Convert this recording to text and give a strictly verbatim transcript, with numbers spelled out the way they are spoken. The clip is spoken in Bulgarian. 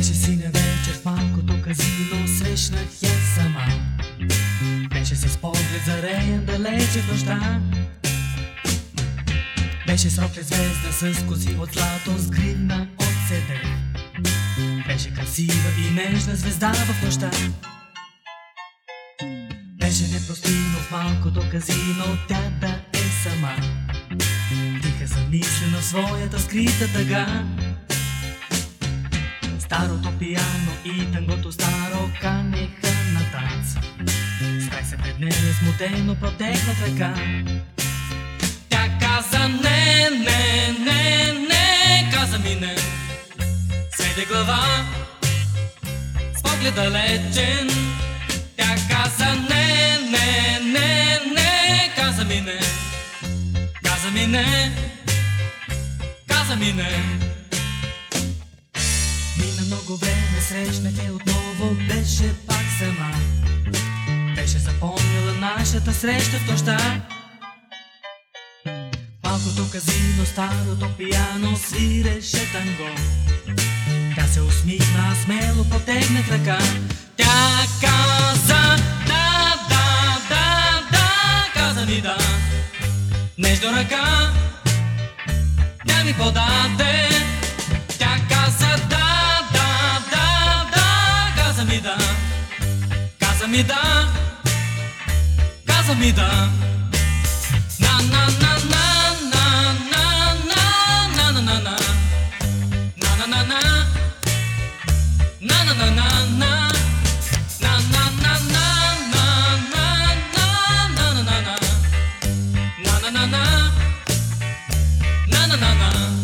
Беше синя вечер в малкото казино, срещнах я сама. Беше с поглед зареян далече в нощта. Беше с рокле звезда с коси от злато, с гривна от седех. Беше красива и нежна звезда в нощта. Беше непростимо в малкото казино тя да е сама. Тиха замислена в своята скрита тъга. Старото пиано и тангото старо канеха на танц. Стай се пред нея смутено протегнат ръка. Тя каза не, не, не, не, каза ми не. Сведе глава с поглед далечен. Тя каза не, не, не, не, каза ми не. Каза ми не, каза ми не. Мина много време, срещнах я отново, беше пак сама. Беше запомнила нашата среща в нощта. Малкото казино, старото пиано свиреше танго. Тя се усмихна, смело потегнах ръка. Тя каза да, да, да, да, каза ми да. Нежно ръка тя ми подаде. Тя каза да, да, да, да, каза ми да. Каза ми да, каза ми да. На, на, на, на, на, на, на, на, на, на, на. На, на, на, на. На, на, на, на, на. На, на, на, на, на, на, на, на, на, на. На, на, на, на. Na na na na